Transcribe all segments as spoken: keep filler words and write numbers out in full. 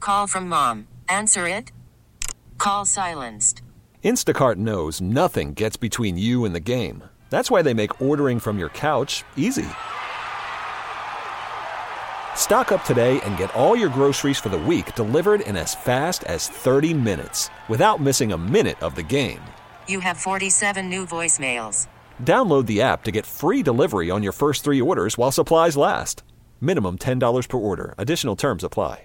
Call from mom. Answer it. Call silenced. Instacart knows nothing gets between you and the game. That's why they make ordering from your couch easy. Stock up today and get all your groceries for the week delivered in as fast as thirty minutes without missing a minute of the game. You have forty-seven new voicemails. Download the app to get free delivery on your first three orders while supplies last. Minimum ten dollars per order. Additional terms apply.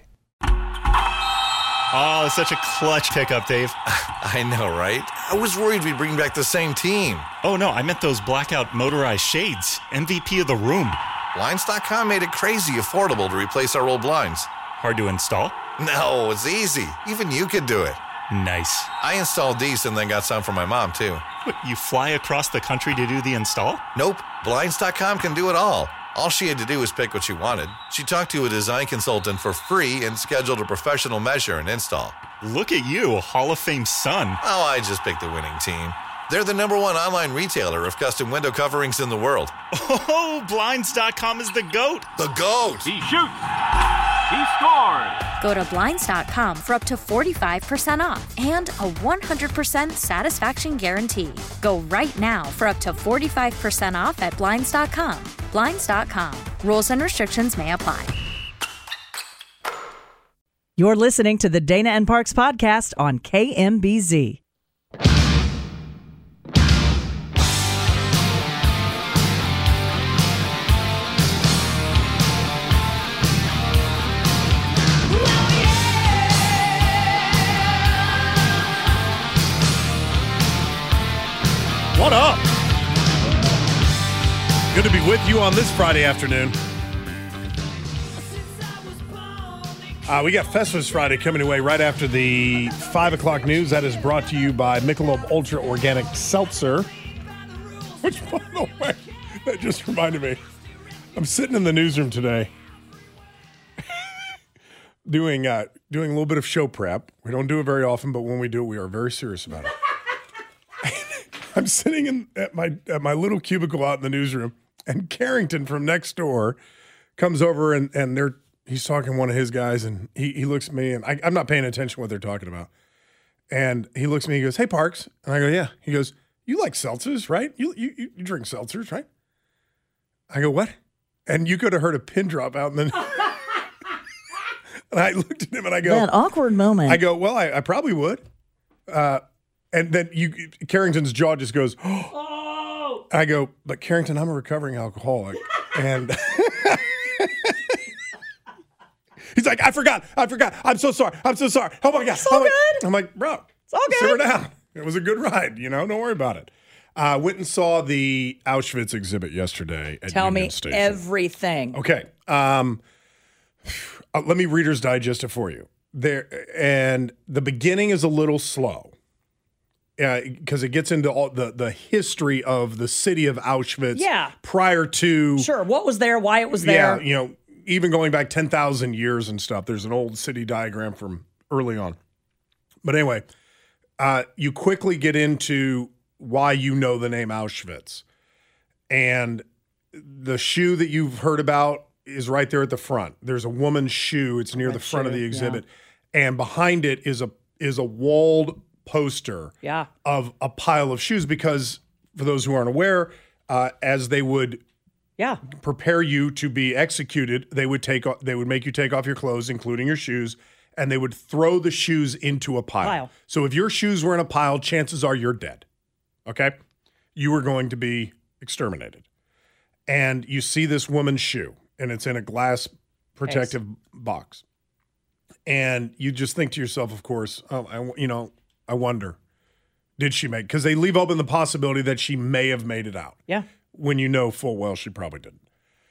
Oh, such a clutch pickup, Dave. I know, right? I was worried we'd bring back the same team. Oh, no, I meant those blackout motorized shades. M V P of the room. Blinds dot com made it crazy affordable to replace our old blinds. Hard to install? No, it's easy. Even you could do it. Nice. I installed these and then got some for my mom, too. What, you fly across the country to do the install? Nope. Blinds dot com can do it all. All she had to do was pick what she wanted. She talked to a design consultant for free and scheduled a professional measure and install. Look at you, Hall of Fame son. Oh, I just picked the winning team. They're the number one online retailer of custom window coverings in the world. Oh, Blinds dot com is the GOAT. The GOAT. He shoots. He scores. Go to Blinds dot com for up to forty-five percent off and a one hundred percent satisfaction guarantee. Go right now for up to forty-five percent off at Blinds dot com. Blinds dot com. Rules and restrictions may apply. You're listening to the Dana and Parks podcast on K M B Z. What up? Good to be with you on this Friday afternoon. Uh, we got Festivus Friday coming away right after the five o'clock news. That is brought to you by Michelob Ultra Organic Seltzer. Which, by the way, that just reminded me. I'm sitting in the newsroom today doing uh, doing a little bit of show prep. We don't do it very often, but when we do it, we are very serious about it. I'm sitting in at my at my little cubicle out in the newsroom, and Carrington from next door comes over, and, and they're he's talking to one of his guys, and he, he looks at me, and I, I'm not paying attention to what they're talking about. And he looks at me, he goes, "Hey, Parks." And I go, "Yeah." He goes, "You like seltzers, right? You you you drink seltzers, right?" I go, "What?" And you could have heard a pin drop out in the And I looked at him, and I go, That awkward moment. I go, "Well, I, I probably would." Uh And then you, Carrington's jaw just goes, oh. I go, "But Carrington, I'm a recovering alcoholic." And he's like, I forgot, I forgot. I'm so sorry. I'm so sorry. Oh my God. It's all I'm good. Like, I'm like, bro, it's all good. Simmer down. It was a good ride. You know, don't worry about it. I uh, went and saw the Auschwitz exhibit yesterday at Tell Union me Station. everything. Okay. Um, uh, let me Reader's Digest it for you. There, and the beginning is a little slow. Because uh, it gets into all the, the history of the city of Auschwitz yeah. prior to... Sure, what was there, why it was there. Yeah, you know, even going back ten thousand years and stuff. There's an old city diagram from early on. But anyway, uh, you quickly get into why you know the name Auschwitz. And the shoe that you've heard about is right there at the front. There's a woman's shoe. It's near that the front shoe, of the exhibit. Yeah. And behind it is a is a walled poster yeah. of a pile of shoes, because for those who aren't aware, uh, as they would yeah. prepare you to be executed, they would take they would make you take off your clothes, including your shoes, and they would throw the shoes into a pile. pile. So if your shoes were in a pile, chances are you're dead. Okay? You were going to be exterminated. And you see this woman's shoe, and it's in a glass protective Thanks. box. And you just think to yourself, of course, oh, I, you know, I wonder, did she make? Because they leave open the possibility that she may have made it out. Yeah. When you know full well she probably didn't.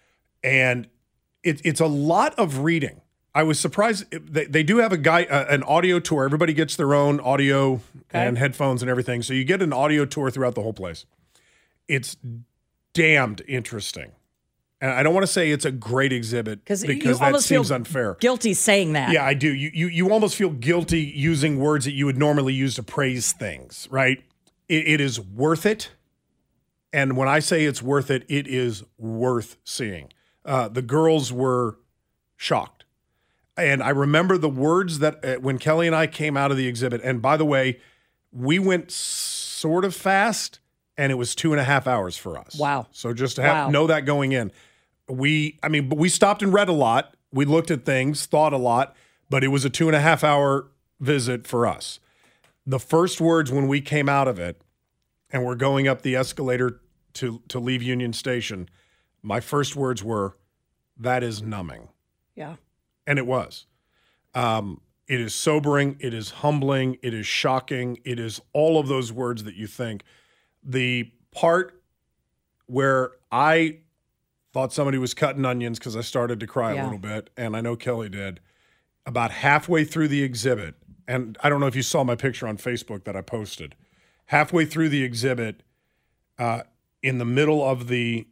And it, it's a lot of reading. I was surprised. They, they do have a guy, uh, an audio tour. Everybody gets their own audio okay. and headphones and everything. So you get an audio tour throughout the whole place. It's damned interesting. And I don't want to say it's a great exhit because that seems unfair. Guilty saying that. Yeah, I do. You, you you almost feel guilty using words that you would normally use to praise things, right? It, it is worth it. And when I say it's worth it, it is worth seeing. Uh, the girls were shocked. And I remember the words that uh, when Kelly and I came out of the exhibit, and by the way, we went sort of fast, and it was two and a half hours for us. Wow. So just to have, Wow. know that going in. We, I mean, but we stopped and read a lot. We looked at things, thought a lot, but it was a two and a half hour visit for us. The first words when we came out of it and we're going up the escalator to, to leave Union Station, my first words were, that is numbing. Yeah. And it was. Um, it is sobering. It is humbling. It is shocking. It is all of those words that you think. The part where I thought somebody was cutting onions because I started to cry Yeah. a little bit, and I know Kelly did, about halfway through the exhibit, and I don't know if you saw my picture on Facebook that I posted, halfway through the exhibit, uh, in the middle of the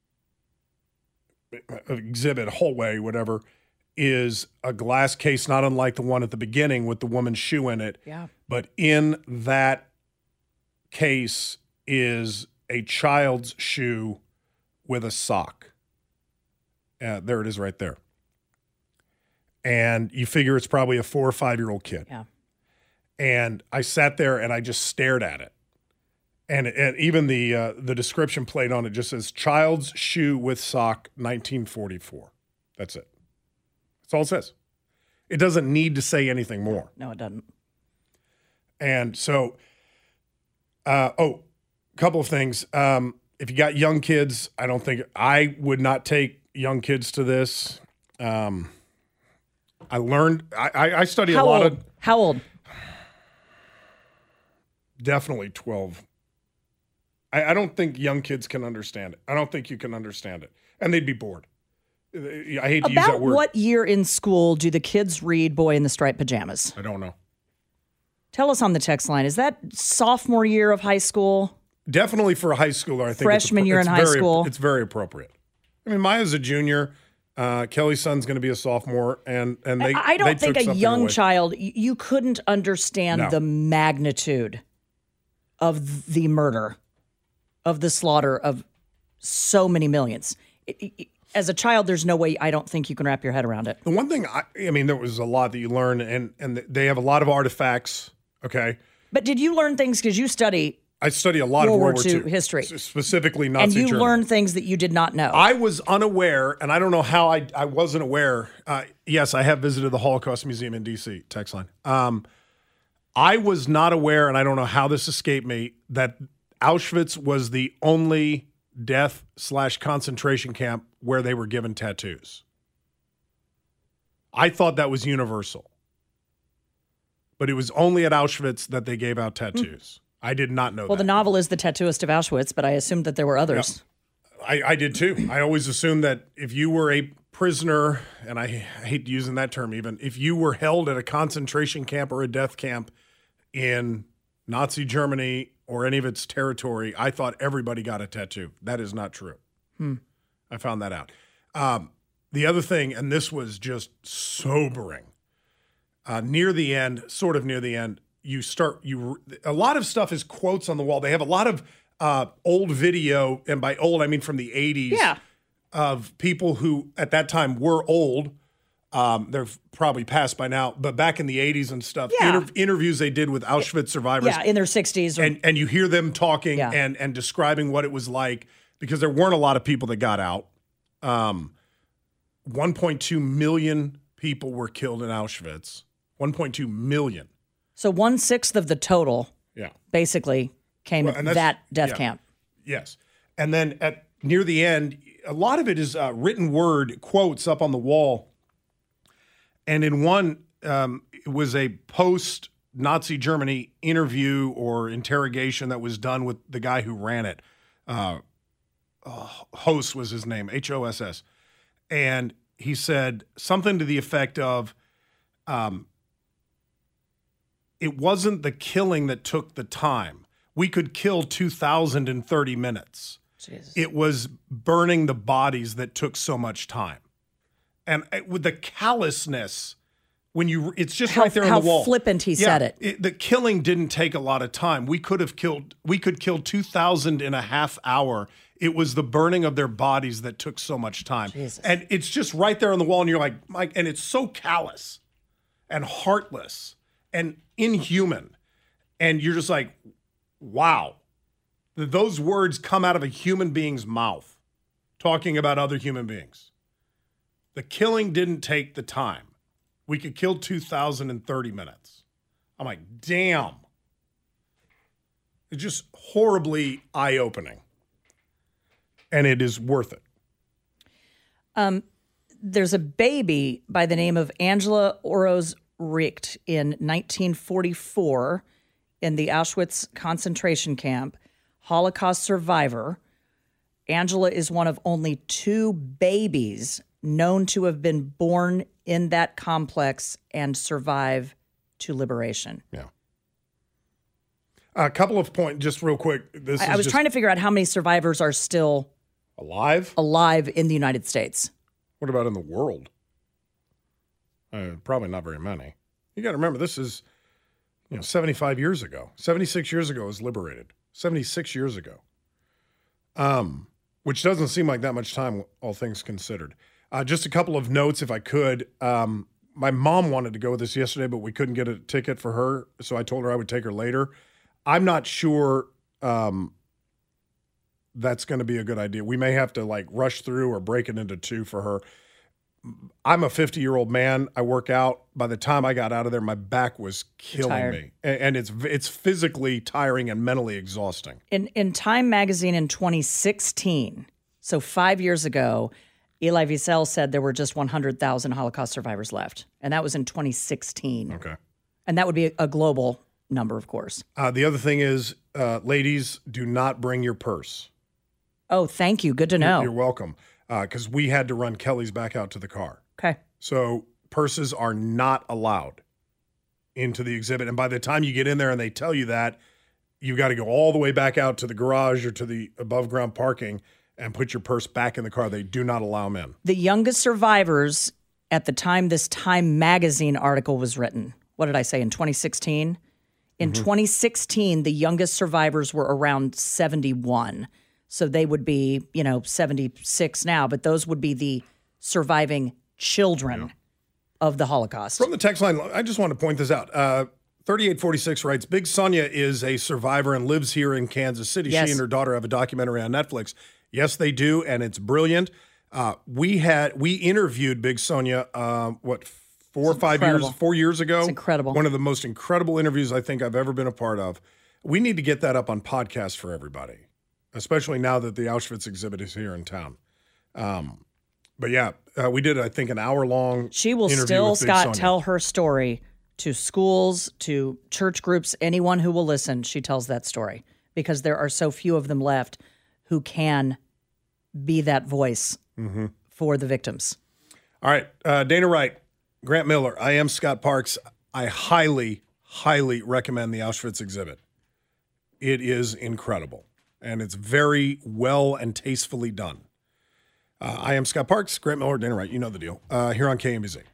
exhibit hallway, whatever, is a glass case, not unlike the one at the beginning with the woman's shoe in it. Yeah. But in that case is a child's shoe with a sock. Uh, there it is right there. And you figure it's probably a four or five-year-old kid. Yeah. And I sat there and I just stared at it. And, and even the uh, the description plate on it just says, child's shoe with sock, nineteen forty-four. That's it. That's all it says. It doesn't need to say anything more. No, it doesn't. And so, uh, oh, a couple of things. Um, if you got young kids, I don't think, I would not take young kids to this. Um, I learned, I, I, I study How a lot old? of, How old? definitely twelve. I, I don't think young kids can understand it. I don't think you can understand it. And they'd be bored. I hate to use that About word. what year in school do the kids read Boy in the Striped Pajamas? I don't know. Tell us on the text line. Is that sophomore year of high school? Definitely for a high schooler, I think. Freshman it's, year it's in high very, school. It's very appropriate. I mean, Maya's a junior. Uh, Kelly's son's going to be a sophomore, and and they. I don't they think took a something young away. child, y- you couldn't understand No. the magnitude of the murder, of the slaughter of so many millions. It- it- as a child, there's no way, I don't think you can wrap your head around it. The one thing, I, I mean, there was a lot that you learn, and and they have a lot of artifacts. Okay, But did you learn things because you study I study a lot World of War World War Two Two history. s- specifically Nazi and you Germany. learned things that you did not know? I was unaware, and I don't know how I, I wasn't aware. Uh, yes, I have visited the Holocaust Museum in D C, text line. Um, I was not aware, and I don't know how this escaped me, that Auschwitz was the only death slash concentration camp where they were given tattoos. I thought that was universal. But it was only at Auschwitz that they gave out tattoos. I did not know well, that. the novel is The Tattooist of Auschwitz, but I assumed that there were others. I, I did too. I always assumed that if you were a prisoner, and I hate using that term even, if you were held at a concentration camp or a death camp in Nazi Germany or any of its territory, I thought everybody got a tattoo. That is not true. Hmm. I found that out. Um, the other thing, and this was just sobering, uh, near the end, sort of near the end, you start, you a lot of stuff is quotes on the wall. They have a lot of uh, old video, and by old, I mean from the eighties, Yeah. of people who at that time were old. Um, they're probably passed by now, but back in the eighties and stuff, Yeah. inter- interviews they did with Auschwitz survivors. Yeah, in their sixties. Or, and and you hear them talking Yeah. and and describing what it was like, because there weren't a lot of people that got out. Um, one point two million people were killed in Auschwitz. one point two million. so one-sixth of the total Yeah. basically came Well, and at that's- that death yeah. camp. Yes. And then at near the end, a lot of it is uh, written word quotes up on the wall. And in one, um, it was a post-Nazi Germany interview or interrogation that was done with the guy who ran it. Uh, uh, Hoss was his name, H O S S. And he said something to the effect of, um, it wasn't the killing that took the time. We could kill two thousand in thirty minutes. Jesus. It was burning the bodies that took so much time. And it- with the callousness, when you, it's just How- right there on how the wall. flippant he Yeah, said it. The killing didn't take a lot of time. We could have killed, we could kill two thousand in a half hour It was the burning of their bodies that took so much time. Jesus. And it's just right there on the wall, and you're like, Mike, and it's so callous and heartless and inhuman. And you're just like, wow. Those words come out of a human being's mouth talking about other human beings. The killing didn't take the time. We could kill two thousand in thirty minutes. I'm like, damn. It's just horribly eye-opening. And it is worth it. Um, there's a baby by the name of Angela Orosz Richt in nineteen forty-four in the Auschwitz concentration camp, Holocaust survivor. Angela is one of only two babies known to have been born in that complex and survive to liberation. Yeah. A couple of points, just real quick. This I, is I was just trying to figure out how many survivors are still alive. alive in the United States. What about in the world? Uh, probably not very many. You got to remember, this is, you know, seventy-five years ago. seventy-six years ago it was liberated. seventy-six years ago. Um, which doesn't seem like that much time, all things considered. Uh, just a couple of notes, if I could. Um, my mom wanted to go with us yesterday, but we couldn't get a ticket for her, so I told her I would take her later. I'm not sure um, that's going to be a good idea. We may have to like rush through or break it into two for her. I'm a fifty-year-old man. I work out. By the time I got out of there, my back was killing me, and, and it's it's physically tiring and mentally exhausting. In in Time magazine in twenty sixteen, so five years ago, Elie Wiesel said there were just one hundred thousand Holocaust survivors left, and that was in twenty sixteen. Okay, and that would be a, a global number, of course. Uh, the other thing is, uh, ladies, do not bring your purse. Oh, thank you. Good to know. You're, you're welcome. Because uh, we had to run Kelly's back out to the car. Okay. So purses are not allowed into the exhibit. And by the time you get in there and they tell you that, you've got to go all the way back out to the garage or to the above ground parking and put your purse back in the car. They do not allow them in. The youngest survivors at the time this Time magazine article was written, what did I say, in twenty sixteen? In mm-hmm. twenty sixteen, the youngest survivors were around seventy-one. So they would be, you know, seventy-six now, but those would be the surviving children yeah. of the Holocaust. From the text line, I just want to point this out. Uh, thirty-eight forty-six writes, Big Sonia is a survivor and lives here in Kansas City. Yes. She and her daughter have a documentary on Netflix. Yes, they do, and it's brilliant. Uh, we had we interviewed Big Sonia, uh, what, four it's or five incredible. years, four years ago? It's incredible. One of the most incredible interviews I think I've ever been a part of. We need to get that up on podcast for everybody, especially now that the Auschwitz exhibit is here in town. Um, but yeah, uh, we did, I think, an hour-long She will interview still, with Big Scott, Sonia. tell her story to schools, to church groups, anyone who will listen. She tells that story because there are so few of them left who can be that voice mm-hmm. for the victims. All right, uh, Dana Wright, Grant Miller, I am Scott Parks. I highly, highly recommend the Auschwitz exhibit. It is incredible. And it's very well and tastefully done. Uh, I am Scott Parks, Grant Miller, Dana Wright. You know the deal. Uh, here on K M B Z.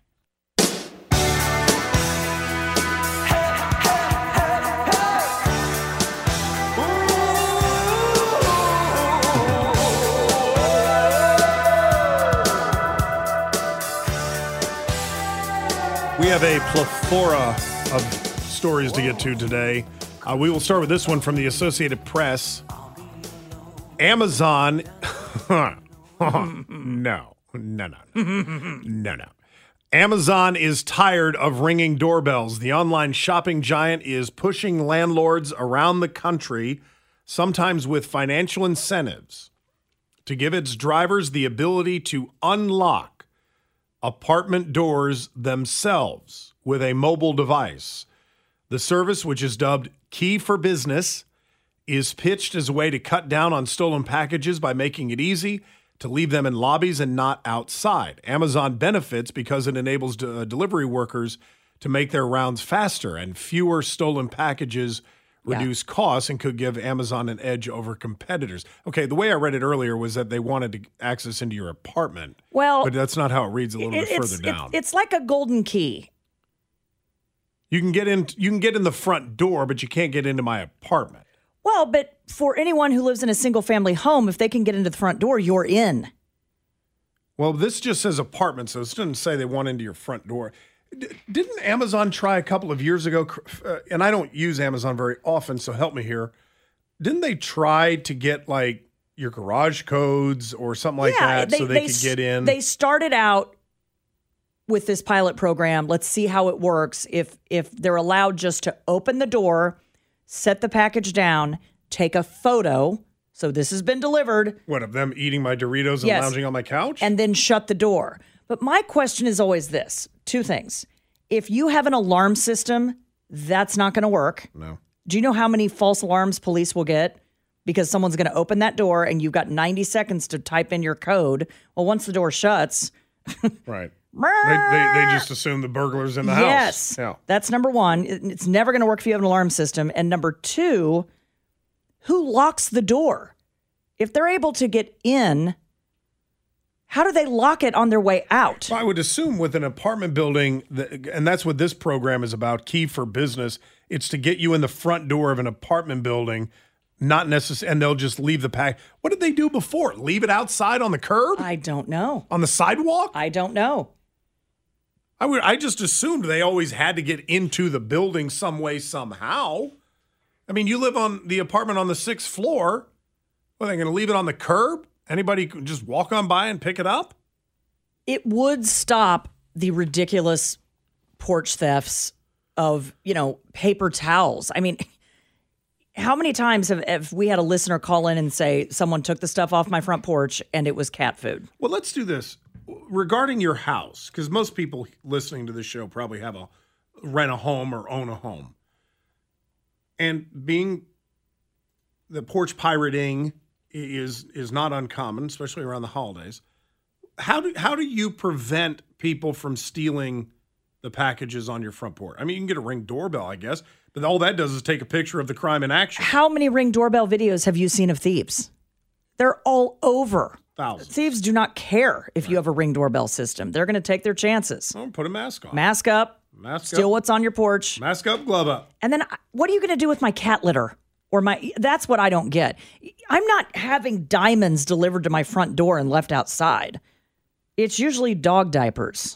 We have a plethora of stories to get to today. Uh, we will start with this one from the Associated Press. Amazon. no, no, no, no, no. Amazon is tired of ringing doorbells. The online shopping giant is pushing landlords around the country, sometimes with financial incentives, to give its drivers the ability to unlock apartment doors themselves with a mobile device. The service, which is dubbed Key for Business, is pitched as a way to cut down on stolen packages by making it easy to leave them in lobbies and not outside. Amazon benefits because it enables de- delivery workers to make their rounds faster, and fewer stolen packages reduce yeah. costs and could give Amazon an edge over competitors. Okay, the way I read it earlier was that they wanted to access into your apartment. Well, but that's not how it reads a little it, bit it's, further down. It's, it's like a golden key. You can get in you can get in the front door, but you can't get into my apartment. Well, but for anyone who lives in a single-family home, if they can get into the front door, you're in. Well, this just says apartment, so this doesn't say they want into your front door. D- didn't Amazon try a couple of years ago, uh, and I don't use Amazon very often, so help me here. Didn't they try to get, like, your garage codes or something like yeah, that they, so they, they could get in? They started out with this pilot program. Let's see how it works. If if they're allowed just to open the door, set the package down, take a photo. So this has been delivered. What, of them eating my Doritos and Yes. lounging on my couch? And then shut the door. But my question is always this. Two things. If you have an alarm system, that's not going to work. No. Do you know how many false alarms police will get? Because someone's going to open that door and you've got ninety seconds to type in your code. Well, once the door shuts. Right. They, they, they just assume the burglar's in the house. Yes. Yeah. That's number one. It- It's never going to work if you have an alarm system. And number two, who locks the door? If they're able to get in, how do they lock it on their way out? Well, I would assume with an apartment building, that, and that's what this program is about, Key for Business, it's to get you in the front door of an apartment building, not necessarily, and they'll just leave the pack. What did they do before? Leave it outside on the curb? I don't know. On the sidewalk? I don't know. I would. I just assumed they always had to get into the building some way, somehow. I mean, you live on the apartment on the sixth floor. What, are they going to leave it on the curb? Anybody can just walk on by and pick it up? It would stop the ridiculous porch thefts of, you know, paper towels. I mean, how many times have, have we had a listener call in and say someone took the stuff off my front porch and it was cat food? Well, let's do this. Regarding your house, because most people listening to this show probably have a rent a home or own a home. And being the porch pirating is is not uncommon, especially around the holidays. How do how do you prevent people from stealing the packages on your front porch? I mean, you can get a Ring doorbell, I guess, but all that does is take a picture of the crime in action. How many Ring doorbell videos have you seen of thieves? They're all over. Thousands. Thieves do not care if you have a Ring doorbell system. They're going to take their chances. Oh, put a mask on. Mask up. Mask steal up. what's on your porch. Mask up, glove up. And then I- what are you going to do with my cat litter? Or my, that's what I don't get. I'm not having diamonds delivered to my front door and left outside. It's usually dog diapers.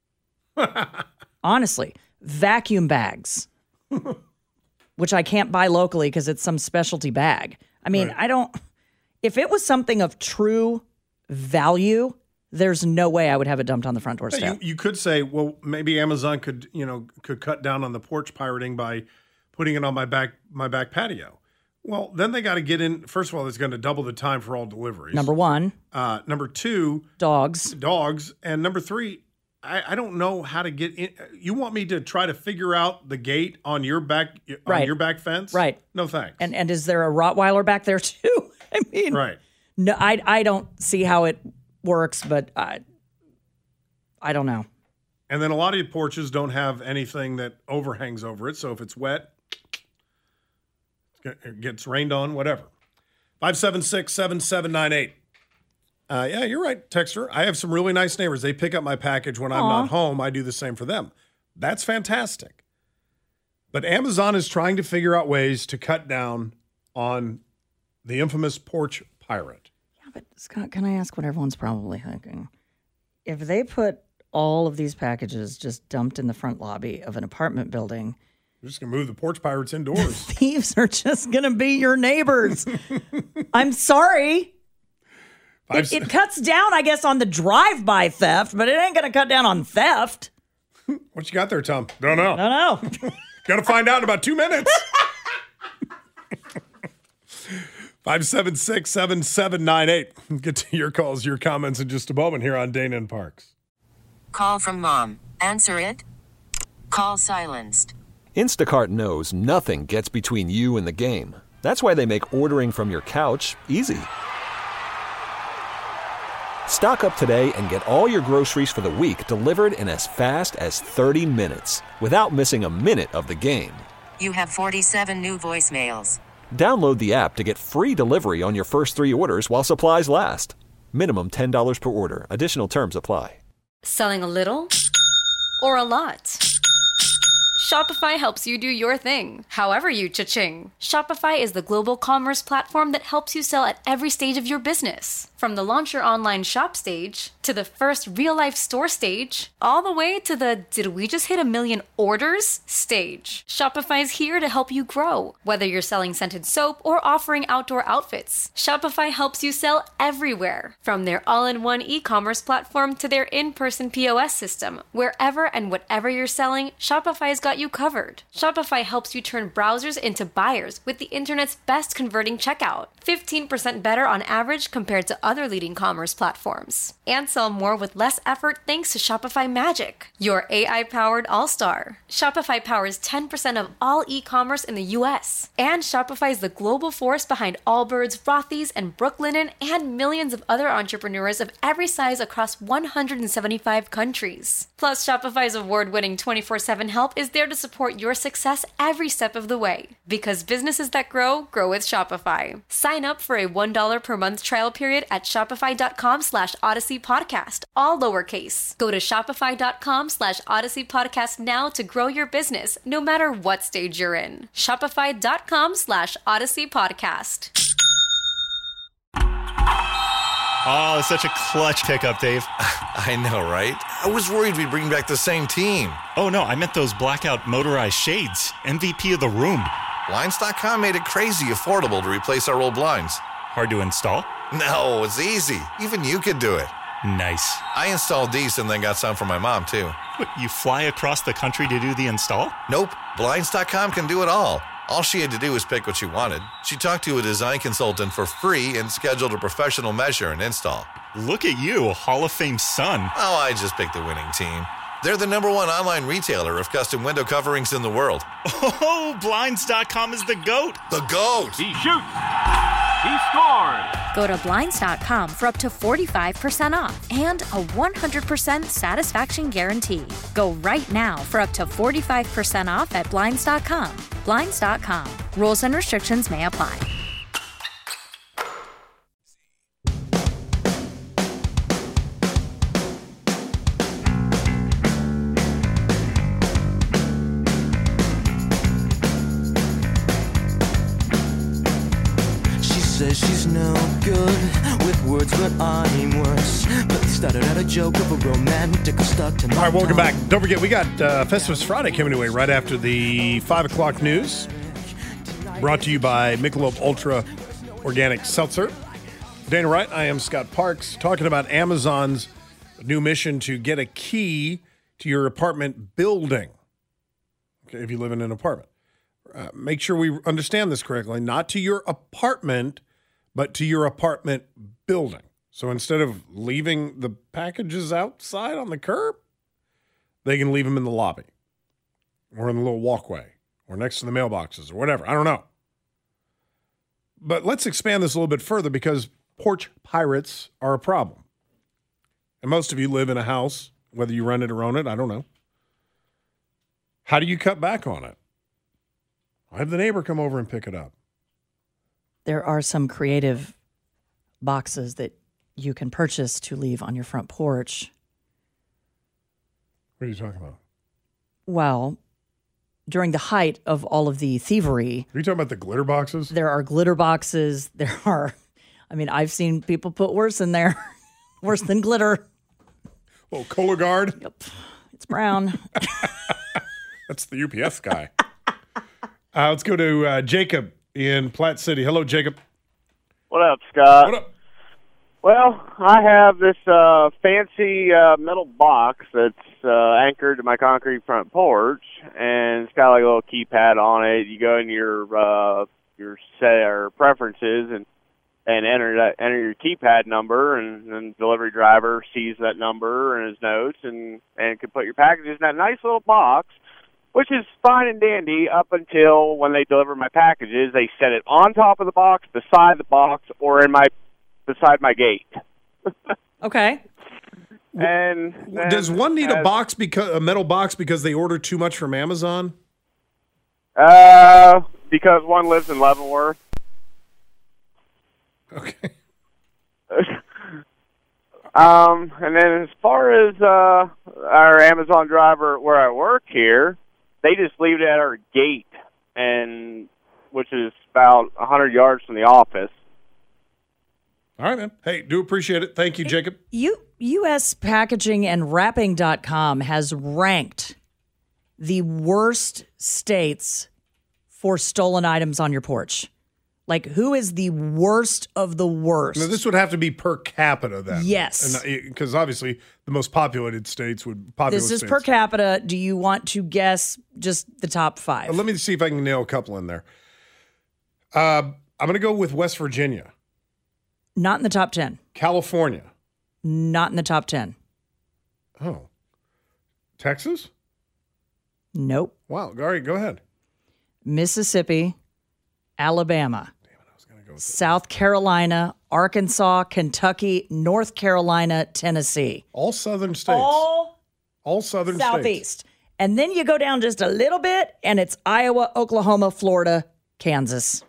Honestly, vacuum bags, which I can't buy locally because it's some specialty bag. I mean, Right. I don't, if it was something of true value, there's no way I would have it dumped on the front door Yeah, step. you, you could say, well, maybe Amazon could, you know, could cut down on the porch pirating by putting it on my back my back patio. Well, then they got to get in. First of all, it's going to double the time for all deliveries. Number one, Uh, number two, dogs. dogs. And number three, I, I don't know how to get in. You want me to try to figure out the gate on your back on Right. your back fence? Right. No thanks. And and is there a Rottweiler back there too? I mean, right. no, I I don't see how it works, but I I don't know. And then a lot of your porches don't have anything that overhangs over it. So if it's wet, it gets rained on, whatever. five seven six, seven seven nine eight. Uh, yeah, you're right, Texter. I have some really nice neighbors. They pick up my package when I'm Aw. not home. I do the same for them. That's fantastic. But Amazon is trying to figure out ways to cut down on the infamous porch pirate. Yeah, but Scott, can I ask what everyone's probably thinking? If they put all of these packages just dumped in the front lobby of an apartment building, We're just going to move the porch pirates indoors. thieves are just going to be your neighbors. I'm sorry. Five- It, it cuts down, I guess, on the drive-by theft, but it ain't going to cut down on theft. What you got there, Tom? Don't know. I don't know. Got to find out in about two minutes. five seven six, seven seven nine eight. Get to your calls, your comments in just a moment here on Dana and Parks. Call from mom. Answer it. Call silenced. Instacart knows nothing gets between you and the game. That's why they make ordering from your couch easy. Stock up today and get all your groceries for the week delivered in as fast as thirty minutes without missing a minute of the game. You have forty-seven new voicemails. Download the app to get free delivery on your first three orders while supplies last. Minimum ten dollars per order. Additional terms apply. Selling a little or a lot? Shopify helps you do your thing, however you cha-ching. Shopify is the global commerce platform that helps you sell at every stage of your business. From the launch your online shop stage, to the first real-life store stage, all the way to the did we just hit a million orders stage. Shopify's here to help you grow. Whether you're selling scented soap or offering outdoor outfits, Shopify helps you sell everywhere. From their all-in-one e-commerce platform to their in-person P O S system, wherever and whatever you're selling, Shopify's got you covered. Shopify helps you turn browsers into buyers with the internet's best converting checkout. fifteen percent better on average compared to other leading commerce platforms. And sell more with less effort thanks to Shopify Magic, your A I-powered all-star. Shopify powers ten percent of all e-commerce in the U S. And Shopify is the global force behind Allbirds, Rothy's, and Brooklinen, and millions of other entrepreneurs of every size across one hundred seventy-five countries. Plus, Shopify's award-winning twenty-four seven help is there to support your success every step of the way. Because businesses that grow, grow with Shopify. Sign up for a one dollar per month trial period at shopify.com slash Odyssey Podcast, all lowercase. Go to shopify.com slash Odyssey Podcast now to grow your business, no matter what stage you're in. Shopify.com slash Odyssey Podcast. Oh, such a clutch pickup, Dave. I know, right? I was worried we'd bring back the same team. Oh, no, I meant those blackout motorized shades. M V P of the room. Blinds dot com made it crazy affordable to replace our old blinds. Hard to install? No, it's easy. Even you could do it. Nice. I installed these and then got some for my mom, too. What, you fly across the country to do the install? Nope. Blinds dot com can do it all. All she had to do was pick what she wanted. She talked to a design consultant for free and scheduled a professional measure and install. Look at you, Hall of Fame son. Oh, I just picked the winning team. They're the number one online retailer of custom window coverings in the world. Oh, Blinds dot com is the GOAT. The GOAT! He shoots. He scores. Go to Blinds dot com for up to forty-five percent off and a one hundred percent satisfaction guarantee. Go right now for up to forty-five percent off at Blinds dot com. Blinds dot com. Rules and restrictions may apply. Says she's no good with words, but I'm worse. But they started out a joke of a romantic stuck to my All right, welcome tongue. back. Don't forget, we got uh, Festivus Friday coming away right after the five o'clock news. Brought to you by Michelob Ultra Organic Seltzer. Dana Wright, I am Scott Parks, talking about Amazon's new mission to get a key to your apartment building. Okay, if you live in an apartment. Uh, make sure we understand this correctly. Not to your apartment, but to your apartment building. So instead of leaving the packages outside on the curb, they can leave them in the lobby or in the little walkway or next to the mailboxes or whatever. I don't know. But let's expand this a little bit further because porch pirates are a problem. And most of you live in a house, whether you rent it or own it, I don't know. How do you cut back on it? I have the neighbor come over and pick it up. There are some creative boxes that you can purchase to leave on your front porch. What are you talking about? Well, during the height of all of the thievery. Are you talking about the glitter boxes? There are glitter boxes. There are, I mean, I've seen people put worse in there. Worse than glitter. Oh, Cologuard? Yep. It's brown. That's the U P S guy. uh, let's go to uh, Jacob in Platte City. Hello, Jacob. What up, Scott? What up? Well, I have this uh, fancy uh, metal box that's uh, anchored to my concrete front porch, and it's got like a little keypad on it. You go in your uh, your set or preferences and and enter that enter your keypad number, and then the delivery driver sees that number in his notes and and can put your packages in that nice little box, which is fine and dandy up until when they deliver my packages. They set it on top of the box, beside the box, or in my beside my gate. Okay. And then, does one need a as, box because a metal box because they order too much from Amazon? Uh, because one lives in Leavenworth. Okay. um, and then as far as uh, our Amazon driver where I work here, they just leave it at our gate, and which is about a hundred yards from the office. All right, man. Hey, do appreciate it. Thank you, Jacob. U- U S Packaging and Wrapping dot com has ranked the worst states for stolen items on your porch. Like, who is the worst of the worst? Now, this would have to be per capita then. Yes. Because obviously the most populated states would populate. This is states. per capita. Do you want to guess just the top five? Uh, let me see if I can nail a couple in there. Uh, I'm going to go with West Virginia. Not in the top ten. California. Not in the top ten. Oh. Texas? Nope. Wow. All right, go ahead. Mississippi, Alabama, Damn it, I was going to go with South Carolina, Arkansas, Kentucky, North Carolina, Tennessee. all southern states. All All southern states. southeast. And then you go down just a little bit, and it's Iowa, Oklahoma, Florida, Kansas.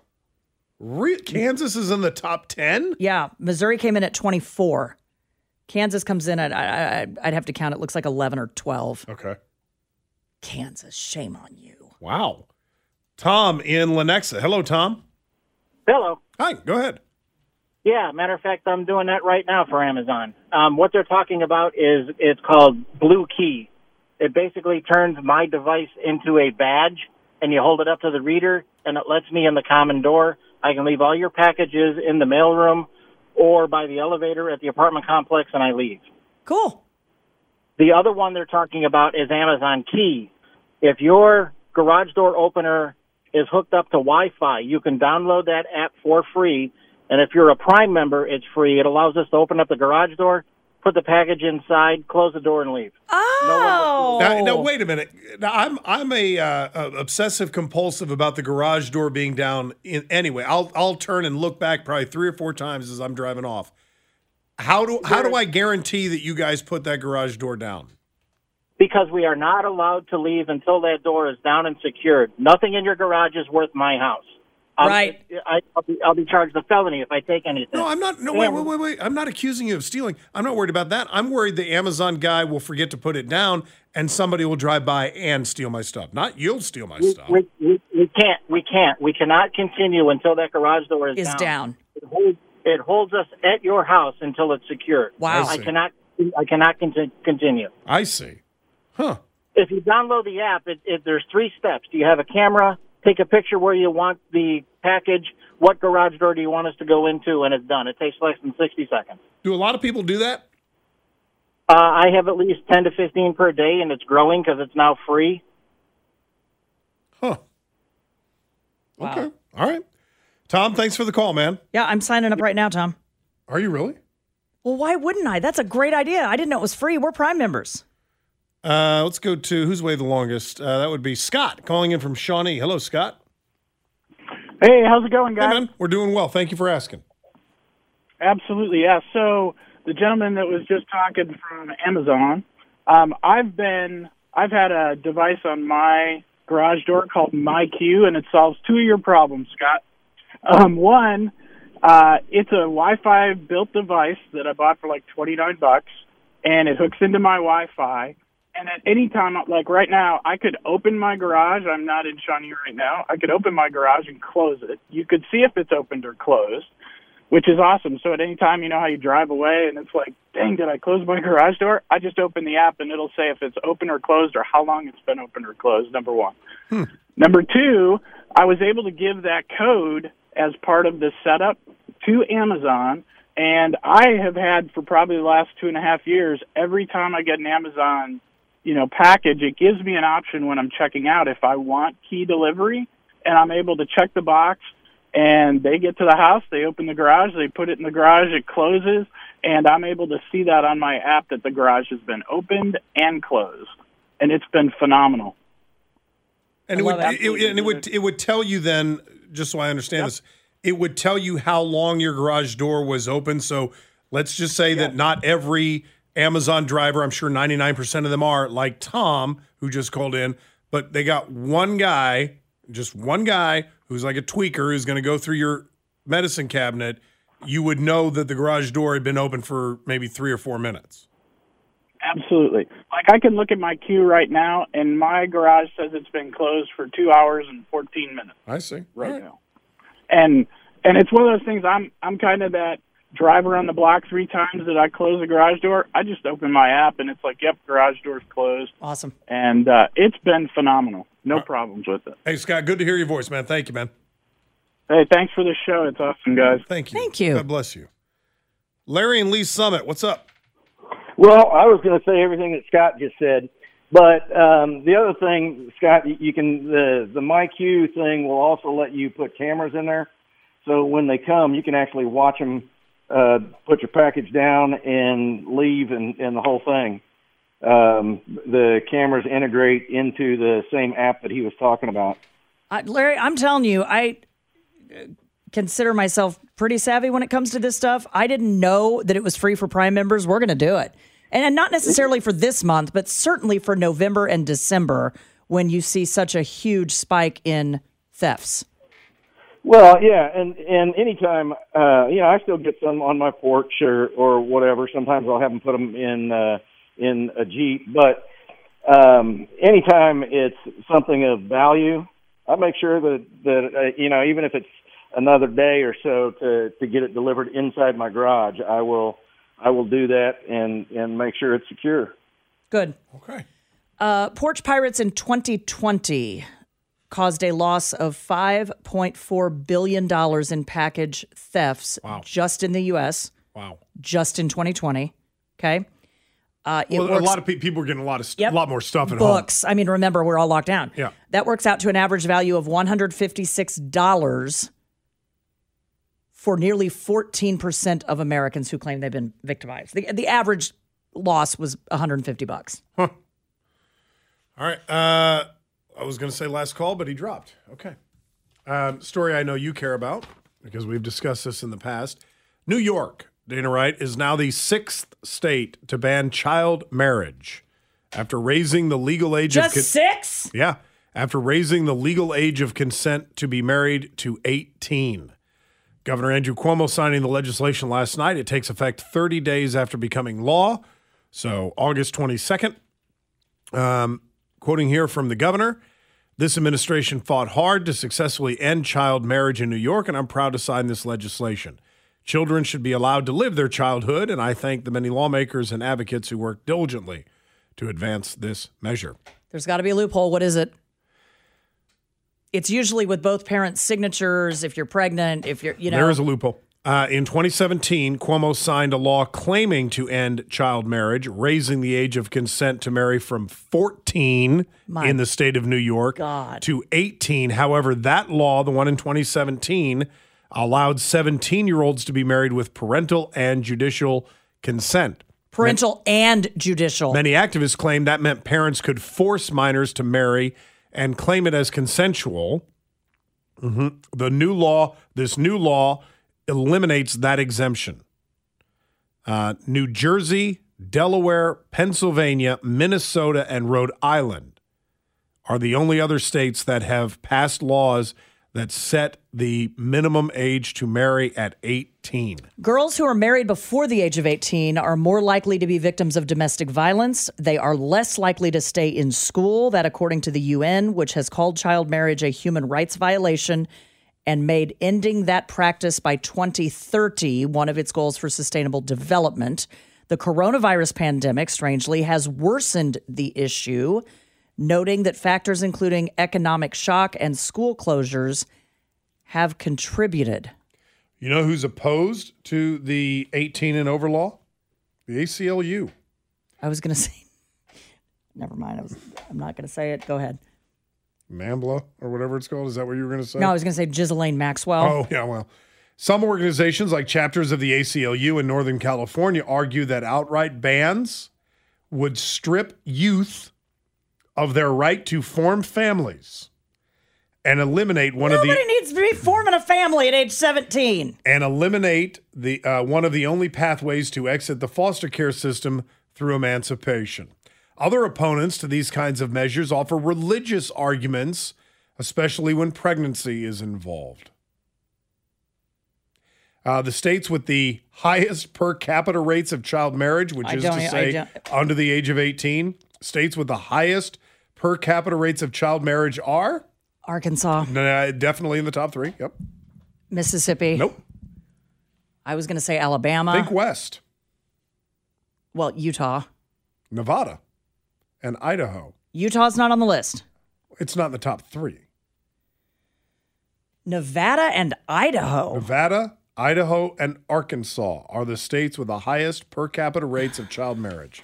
Re- Kansas is in the top ten? Yeah, Missouri came in at twenty-four. Kansas comes in at, I, I, I'd have to count, it looks like eleven or twelve. Okay. Kansas, shame on you. Wow. Tom in Lenexa. Hello, Tom. Hello. Hi, go ahead. Yeah, matter of fact, I'm doing that right now for Amazon. Um, what they're talking about is it's called Blue Key. It basically turns my device into a badge, and you hold it up to the reader, and it lets me in the common door. I can leave all your packages in the mailroom or by the elevator at the apartment complex, and I leave. Cool. The other one they're talking about is Amazon Key. If your garage door opener is hooked up to Wi-Fi, you can download that app for free. And if you're a Prime member, it's free. It allows us to open up the garage door, put the package inside, close the door, and leave. Oh. Now, now wait a minute. Now, I'm I'm a uh, obsessive compulsive about the garage door being down. In, anyway, I'll I'll turn and look back probably three or four times as I'm driving off. How do how do I guarantee that you guys put that garage door down? Because we are not allowed to leave until that door is down and secured. Nothing in your garage is worth my house. Um, Right. I, I'll, be, I'll be charged a felony if I take anything. No, I'm not. No, wait, wait, wait, wait. I'm not accusing you of stealing. I'm not worried about that. I'm worried the Amazon guy will forget to put it down and somebody will drive by and steal my stuff. Not you'll steal my we, stuff. we, we, we can't. We can't. We cannot continue until that garage door is, Is down. down. It holds, it holds us at your house until it's secured. Wow. I I see. cannot. I cannot conti- continue. I see. Huh. If you download the app, it, it, there's three steps. Do you have a camera? Take a picture where you want the package. What garage door do you want us to go into? And it's done. It takes less than sixty seconds. Do a lot of people do that? Uh, I have at least ten to fifteen per day, and it's growing because it's now free. Huh. Wow. Okay. All right. Tom, thanks for the call, man. Yeah, I'm signing up right now, Tom. Are you really? Well, why wouldn't I? That's a great idea. I didn't know it was free. We're Prime members. Uh, let's go to who's waited the longest. Uh, that would be Scott calling in from Shawnee. Hello, Scott. Hey, how's it going, guys? Hey, man. We're doing well. Thank you for asking. Absolutely, yeah. So the gentleman that was just talking from Amazon, um, I've been, I've had a device on my garage door called MyQ, and it solves two of your problems, Scott. Um, one, uh, it's a Wi-Fi built device that I bought for like twenty-nine bucks, and it hooks into my Wi-Fi. And at any time, like right now, I could open my garage. I'm not in Shawnee right now. I could open my garage and close it. You could see if it's opened or closed, which is awesome. So at any time, you know how you drive away and it's like, dang, did I close my garage door? I just open the app and it'll say if it's open or closed or how long it's been open or closed, number one. Hmm. Number two, I was able to give that code as part of the setup to Amazon. And I have had for probably the last two and a half years, every time I get an Amazon you know, package, it gives me an option when I'm checking out if I want key delivery, and I'm able to check the box, and they get to the house, they open the garage, they put it in the garage, it closes, and I'm able to see that on my app that the garage has been opened and closed, and it's been phenomenal. And it would it, it, and it would it would tell you then, just so I understand Yep. this, it would tell you how long your garage door was open. So let's just say that not every Amazon driver, I'm sure ninety-nine percent of them are like Tom, who just called in, but they got one guy, just one guy who's like a tweaker who's going to go through your medicine cabinet. You would know that the garage door had been open for maybe three or four minutes. Absolutely. Like I can look at my queue right now, and my garage says it's been closed for two hours and fourteen minutes. I see. Right, right now, and and it's one of those things. I'm I'm kind of that drive around the block three times that I close the garage door. I just open my app, and it's like, yep, garage door's closed. Awesome. And uh, it's been phenomenal. No right. problems with it. Hey, Scott, good to hear your voice, man. Thank you, man. Hey, thanks for the show. It's awesome, guys. Thank you. Thank you. God bless you. Larry and Lee Summit, what's up? Well, I was going to say everything that Scott just said, but um, the other thing, Scott, you can the the MyQ thing will also let you put cameras in there, so when they come, you can actually watch them, uh, put your package down, and leave, and, and the whole thing. Um, the cameras integrate into the same app that he was talking about. Uh, Larry, I'm telling you, I consider myself pretty savvy when it comes to this stuff. I didn't know that it was free for Prime members. We're going to do it. And not necessarily for this month, but certainly for November and December when you see such a huge spike in thefts. Well, yeah, and, and anytime, uh, you know, I still get some on my porch or, or whatever. Sometimes I'll have them put them in, uh, in a Jeep. But um, anytime it's something of value, I make sure that, that uh, you know, even if it's another day or so to, to get it delivered inside my garage, I will I will do that and, and make sure it's secure. Good. Okay. Uh, Porch Pirates in twenty twenty caused a loss of five point four billion dollars in package thefts wow. just in the U S Wow. Just in twenty twenty. Okay. Uh, it well, works, a lot of pe- people are getting a lot of st- yep, a lot more stuff at books. home. I mean, remember, we're all locked down. Yeah. That works out to an average value of one hundred fifty-six dollars for nearly fourteen percent of Americans who claim they've been victimized. The, the average loss was one hundred fifty bucks. Huh. All right. Uh, I was going to say last call, but he dropped. Okay. Um, story I know you care about because we've discussed this in the past. New York, Dana Wright, is now the sixth state to ban child marriage after raising the legal age Just of con- six? Yeah. After raising the legal age of consent to be married to eighteen. Governor Andrew Cuomo signing the legislation last night. It takes effect thirty days after becoming law, so August twenty-second. Um, quoting here from the governor, this administration fought hard to successfully end child marriage in New York, and I'm proud to sign this legislation. Children should be allowed to live their childhood, and I thank the many lawmakers and advocates who worked diligently to advance this measure. There's got to be a loophole. What is it? It's usually with both parents' signatures. If you're pregnant, if you're, you know. There is a loophole. Uh, in twenty seventeen, Cuomo signed a law claiming to end child marriage, raising the age of consent to marry from fourteen My in the state of New York God. to eighteen. However, that law, the one in twenty seventeen, allowed seventeen-year-olds to be married with parental and judicial consent. Parental many, and judicial. Many activists claim that meant parents could force minors to marry and claim it as consensual. Mm-hmm. The new law, this new law eliminates that exemption. Uh, New Jersey, Delaware, Pennsylvania, Minnesota, and Rhode Island are the only other states that have passed laws that set the minimum age to marry at eighteen. Girls who are married before the age of eighteen are more likely to be victims of domestic violence. They are less likely to stay in school. That, according to the U N, which has called child marriage a human rights violation and made ending that practice by twenty thirty one of its goals for sustainable development. The coronavirus pandemic, strangely, has worsened the issue, noting that factors including economic shock and school closures have contributed. You know who's opposed to the eighteen and over law? The A C L U. I was going to say, never mind. I was, I'm not going to say it. Go ahead. Mambla or whatever it's called. Is that what you were going to say? No, I was going to say Ghislaine Maxwell. Oh, yeah, well. Some organizations, like chapters of the A C L U in Northern California, argue that outright bans would strip youth of their right to form families and eliminate one Nobody of the needs to be forming a family at age seventeen. and eliminate the uh, one of the only pathways to exit the foster care system through emancipation. Other opponents to these kinds of measures offer religious arguments, especially when pregnancy is involved. Uh, the states with the highest per capita rates of child marriage, which I is don't- to I say don't- under the age of eighteen, states with the highest per capita rates of child marriage are? Arkansas. Nah, definitely in the top three. Yep. Mississippi. Nope. I was going to say Alabama. Think west. Well, Utah. Nevada and Idaho. Utah's not on the list. It's not in the top three. Nevada and Idaho. Nevada, Idaho, and Arkansas are the states with the highest per capita rates of child marriage.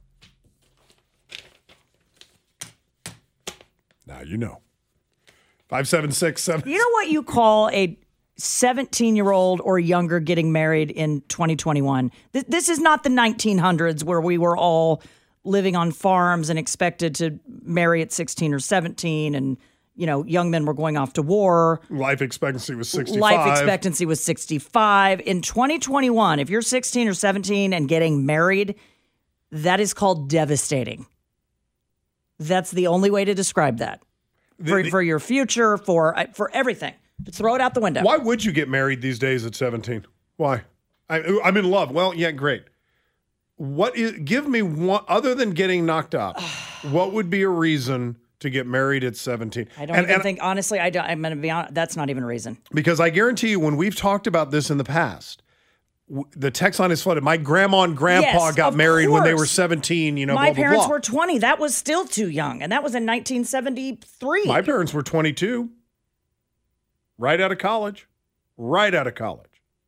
Now you know. Five, seven, six, seven. You know what you call a seventeen-year-old or younger getting married in twenty twenty-one? This, this is not the nineteen hundreds where we were all living on farms and expected to marry at sixteen or seventeen, and you know, young men were going off to war. Life expectancy was sixty-five. Life expectancy was sixty-five. In twenty twenty-one, if you're sixteen or seventeen and getting married, that is called devastating. That's the only way to describe that. For, The- the- for your future, for for everything. Just throw it out the window. Why would you get married these days at seventeen? Why? I, I'm in love. Well, yeah, great. What is? Give me one other than getting knocked up. What would be a reason to get married at seventeen? I don't And- even and- think, honestly, I don't, I'm going to be honest, that's not even a reason. Because I guarantee you, when we've talked about this in the past, w- the text line is flooded. My grandma and grandpa Yes, got of married when they course. were seventeen. You know, My blah, blah, parents blah. were twenty. That was still too young. And that was in nineteen seventy-three. My parents were twenty-two. Right out of college. Right out of college.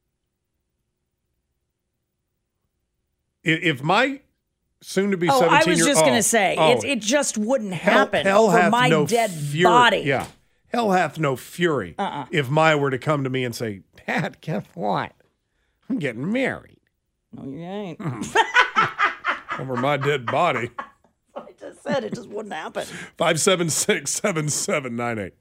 I- If my soon-to-be oh, I seventeen was year just going oh, to say, oh, it, it just wouldn't hell, happen hell for hath my no dead fury. body. Yeah. Hell hath no fury Uh-uh. if Maya were to come to me and say, Dad, guess what? I'm getting married. No, you ain't. Over my dead body. I just said it just wouldn't happen. five seven six, seven seven nine eight.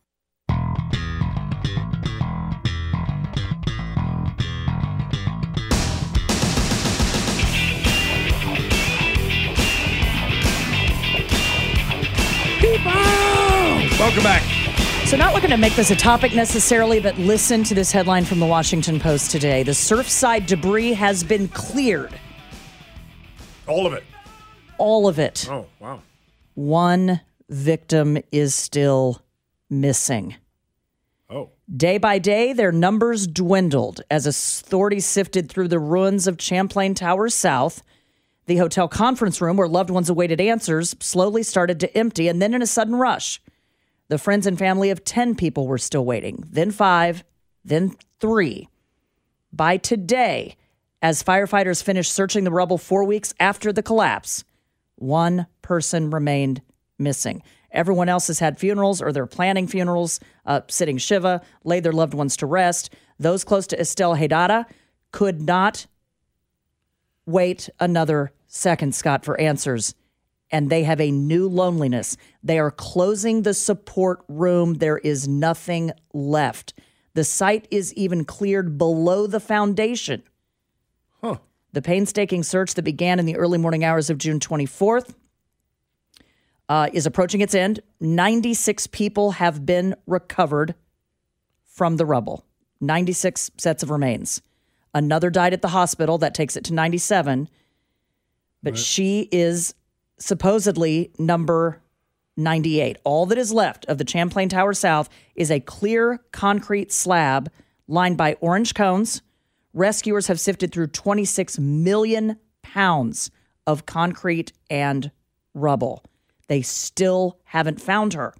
Welcome back. So not looking to make this a topic necessarily, but listen to this headline from the Washington Post today. The Surfside debris has been cleared. All of it. All of it. Oh, wow. One victim is still missing. Oh. Day by day, their numbers dwindled as authorities sifted through the ruins of Champlain Tower South. The hotel conference room where loved ones awaited answers slowly started to empty, and then in a sudden rush, the friends and family of ten people were still waiting, then five, then three. By today, as firefighters finished searching the rubble four weeks after the collapse, one person remained missing. Everyone else has had funerals or they're planning funerals, uh, sitting Shiva, laid their loved ones to rest. Those close to Estelle Haidara could not wait another second, Scott, for answers. And they have a new loneliness. They are closing the support room. There is nothing left. The site is even cleared below the foundation. Huh. The painstaking search that began in the early morning hours of June twenty-fourth uh, is approaching its end. ninety-six people have been recovered from the rubble. ninety-six sets of remains. Another died at the hospital. That takes it to ninety-seven. But Right. she is supposedly number ninety-eight. All that is left of the Champlain Tower South is a clear concrete slab lined by orange cones. Rescuers have sifted through twenty-six million pounds of concrete and rubble. They still haven't found her.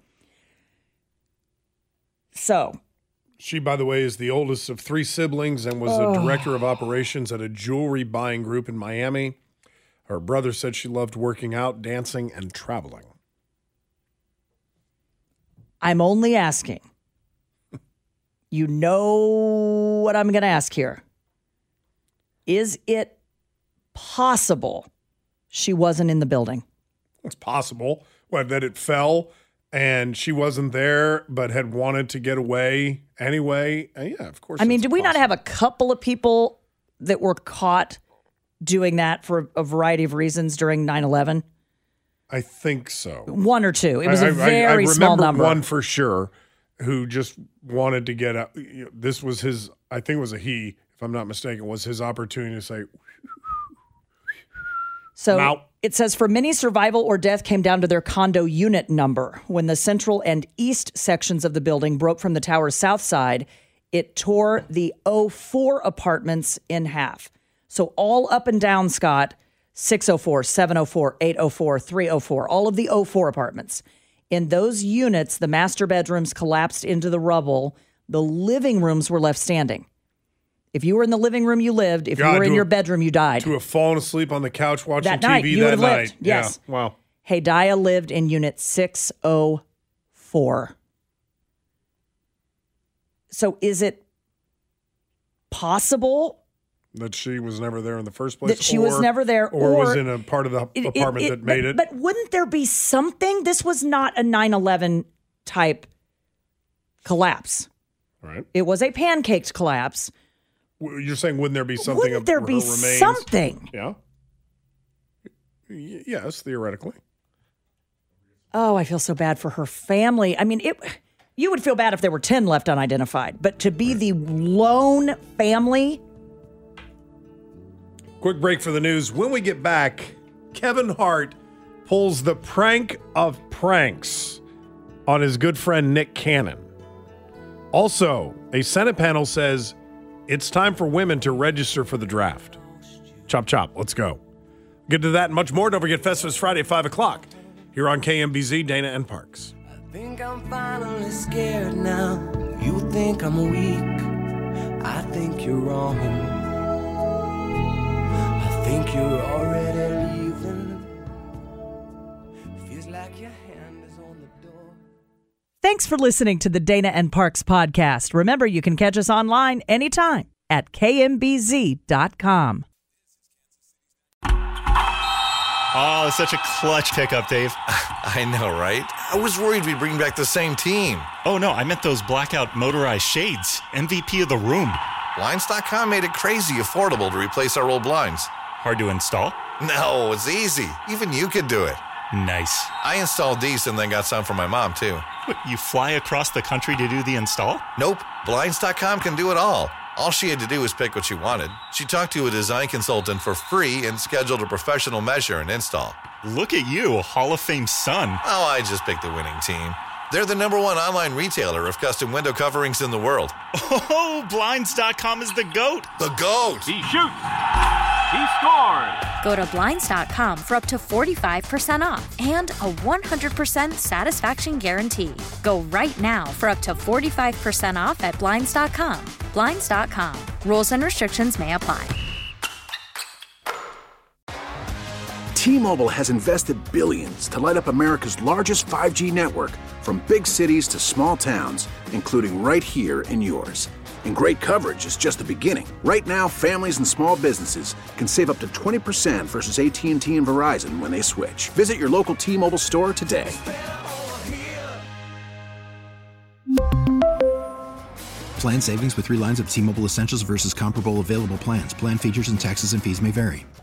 So, She, by the way, is the oldest of three siblings and was the Oh. director of operations at a jewelry buying group in Miami. Her brother said she loved working out, dancing, and traveling. I'm only asking. You know what I'm going to ask here. Is it possible she wasn't in the building? It's possible. What, that it fell and she wasn't there but had wanted to get away anyway? Uh, yeah, of course. I mean, it's did we not possible. have a couple of people that were caught doing that for a variety of reasons during nine eleven? I think so. One or two. It was a a very small number. One for sure who just wanted to get out. You know, this was his, I think it was a he, I'm not mistaken, was his opportunity to say. So Now- it says for many, survival or death came down to their condo unit number. When the central and east sections of the building broke from the tower's south side, it tore the oh four apartments in half. So all up and down, Scott, six oh four, seven oh four, eight oh four, three oh four, all of the oh four apartments. In those units, the master bedrooms collapsed into the rubble. The living rooms were left standing. If you were in the living room, you lived. If God, you were in to your have- bedroom, you died. To have fallen asleep on the couch watching That T V night, you that would have night. lived. Yes. Yeah. Wow. Hedaya lived in unit six oh four. So is it possible That she was never there in the first place? that she was or- never there? Or, was or in a part of the it- it- apartment it- that made but, it? But wouldn't there be something? This was not a nine eleven type collapse. Right. It was a pancaked collapse. You're saying, wouldn't there be something Wouldn't of there her be remains? something? Yeah. Y- yes, theoretically. Oh, I feel so bad for her family. I mean, it. You would feel bad if there were ten left unidentified, but to be the lone family. Quick break for the news. When we get back, Kevin Hart pulls the prank of pranks on his good friend Nick Cannon. Also, a Senate panel says it's time for women to register for the draft. Chop, chop. Let's go. Get to that and much more. Don't forget Festivus Friday at five o'clock here on K M B Z, Dana and Parks. Think I'm finally scared now. You think I'm weak. I think you're wrong. I think you're already leaving. Feels like your hand is on the door. Thanks for listening to the Dana and Parks podcast. Remember, you can catch us online anytime at K M B Z dot com. Oh, such a clutch pickup, Dave. I know, right? I was worried we'd bring back the same team. Oh, no, I meant those blackout motorized shades. M V P of the room. Blinds dot com made it crazy affordable to replace our old blinds. Hard to install? No, it's easy. Even you could do it. Nice. I installed these and then got some for my mom, too. What, you fly across the country to do the install? Nope. Blinds dot com can do it all. All she had to do was pick what she wanted. She talked to a design consultant for free and scheduled a professional measure and install. Look at you, Hall of Fame son. Oh, I just picked the winning team. They're the number one online retailer of custom window coverings in the world. Oh, Blinds dot com is the GOAT. The GOAT! He shoots. He scores. Go to Blinds dot com for up to forty-five percent off and a one hundred percent satisfaction guarantee. Go right now for up to forty-five percent off at Blinds dot com. Blinds dot com. Rules and restrictions may apply. T-Mobile has invested billions to light up America's largest five G network, from big cities to small towns, including right here in yours. And great coverage is just the beginning. Right now, families and small businesses can save up to twenty percent versus A T and T and Verizon when they switch. Visit your local T-Mobile store today. Plan savings with three lines of T-Mobile Essentials versus comparable available plans. Plan features and taxes and fees may vary.